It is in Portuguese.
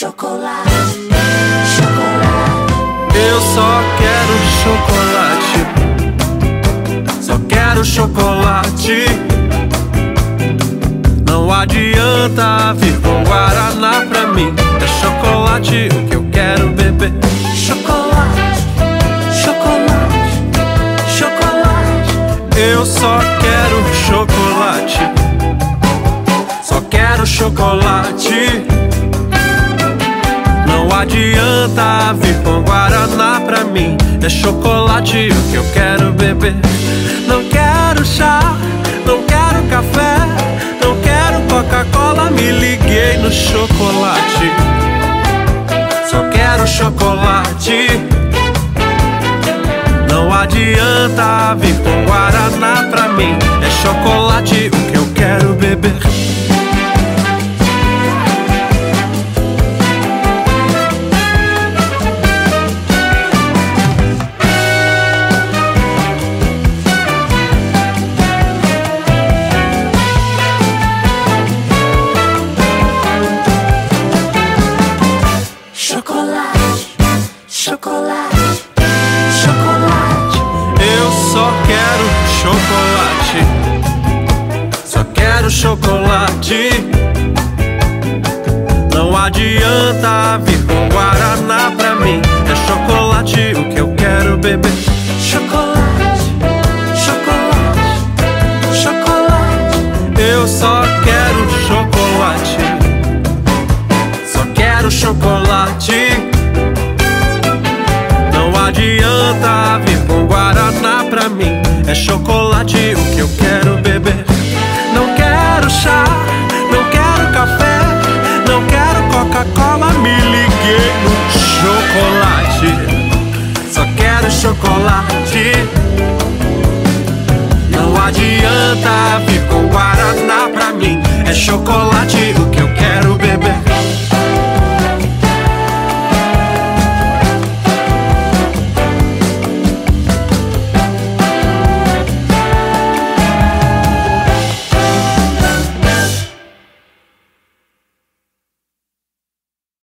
chocolate, chocolate. Eu só quero chocolate, só quero chocolate. Não adianta vir com guaraná pra mim. É chocolate o que eu quero beber. Chocolate, chocolate, chocolate. Eu só quero chocolate, só quero chocolate. Não adianta vir com guaraná pra mim. É chocolate o que eu quero beber. Não quero chá, não quero café, não quero Coca-Cola. Me liguei no chocolate, só quero chocolate. Não adianta vir com guaraná pra mim. É chocolate o que eu quero beber. Chocolate, chocolate, chocolate. Eu só quero chocolate, só quero chocolate. Não adianta vir com guaraná pra mim. É chocolate o que eu quero beber. Chocolate, chocolate, chocolate. Eu só quero chocolate, só quero chocolate. Não adianta vir com guaraná pra mim. É chocolate o que eu quero beber. Não quero chá, não quero café, não quero Coca-Cola. Me liguei no chocolate, só quero chocolate. Não adianta vir com guaraná pra mim. É chocolate o que eu quero beber.